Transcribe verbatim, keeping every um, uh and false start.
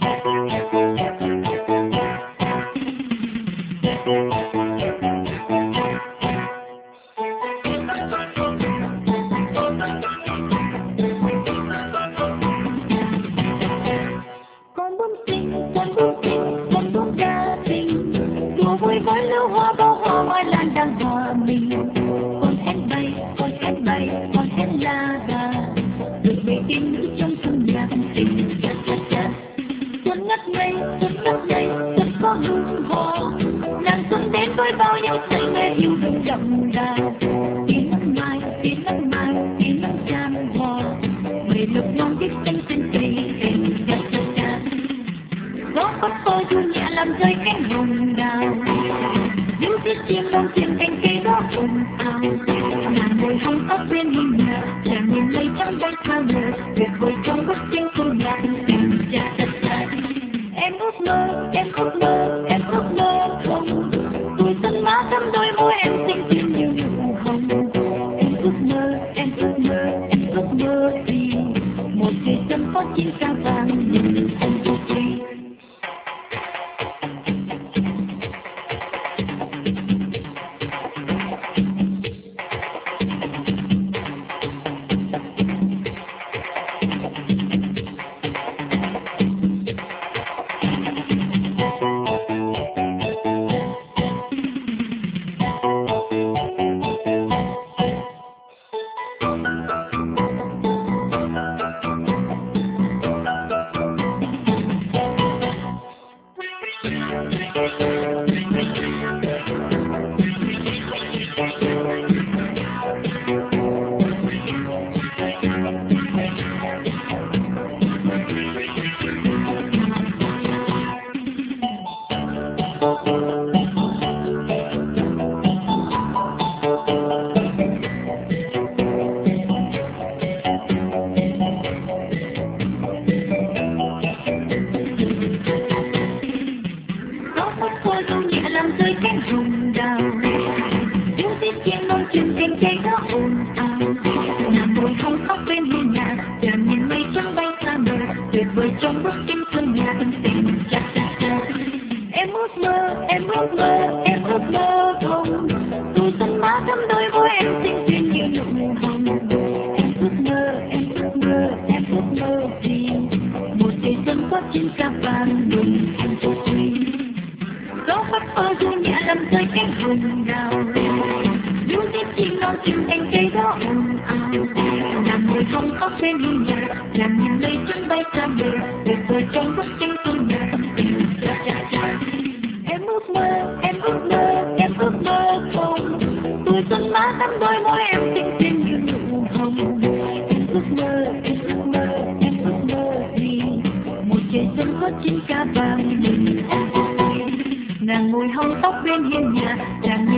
Con bướm xinh, con bướm xinh, con bướm đa tình, đùa vui với lưu hoa bao hoa mai lan đang hòa mình. Con én bay, con én bay, con én la đà, được về tiên nữ trong xuân nhạc tình cha cha cha. Xuân ngất ngây, xuân ngất ngây, xuân có hương hoa, nàng xuân đến với bao nhiêu say mê yêu đương đậm đà. Tiếng nắng mai, tiếng nắng mai, tiếng nắng chan hòa, mây lục non biết xanh xanh cây tình cha cha cha. Gió phất phơ du nhẹ làm rơi cánh hồng đào, những tiếng chim đông chim cánh cây đó ồn ào. Nàng ngồi hóng tóc bên hiên nhà, chàng nhìn mây trắng bay xa mờ, tuyệt vời trong bức tranh xuân nhạc tình cha cha cha. Em ước mơ, em ước mơ, em ước mơ không, tuổi xuân má thắm đôi môi em xinh xinh như nụ hồng. Em ước mơ, em ước mơ, em ước mơ gì, một trời xuân có chim ca vàng nhìn anh vô tri. Làm rơi cánh hồng đào, những tiếng chim non chim cánh cây đó ồn ào. Nàng ngồi không khóc bên hiên nhà, chàng nhìn mây trắng bay xa mờ, tuyệt vời trong bức tranh xuân nhà tình tình cha cha cha. Em ước mơ, em ước mơ, em ước mơ không, tuổi xuân má thắm đôi môi em xinh xinh như nụ hồng. Em ước mơ, em ước mơ, em ước mơ gì, một trời xuân có chim ca vàng mừng anh vô tri. Gió phất phơ du nhẹ làm rơi cánh hồng đào, những tiếng chim non chim cánh cây đó ồn ào. Nàng ngồi không khóc bên hiên nhà, chàng nhìn mây trắng bay xa bờ, tuyệt vời trong bức tranh xuân nhà tình cha cha cha. Em ước mơ, em ước mơ, em ước mơ không, tuổi xuân má thắm đôi môi em xinh xinh như nụ hồng. Em ước mơ, em ước mơ, em ước mơ gì, một trời xuân có chim ca vàng mừng anh vô tri. Nàng ngồi hóng tóc bên hiên nhà, chàng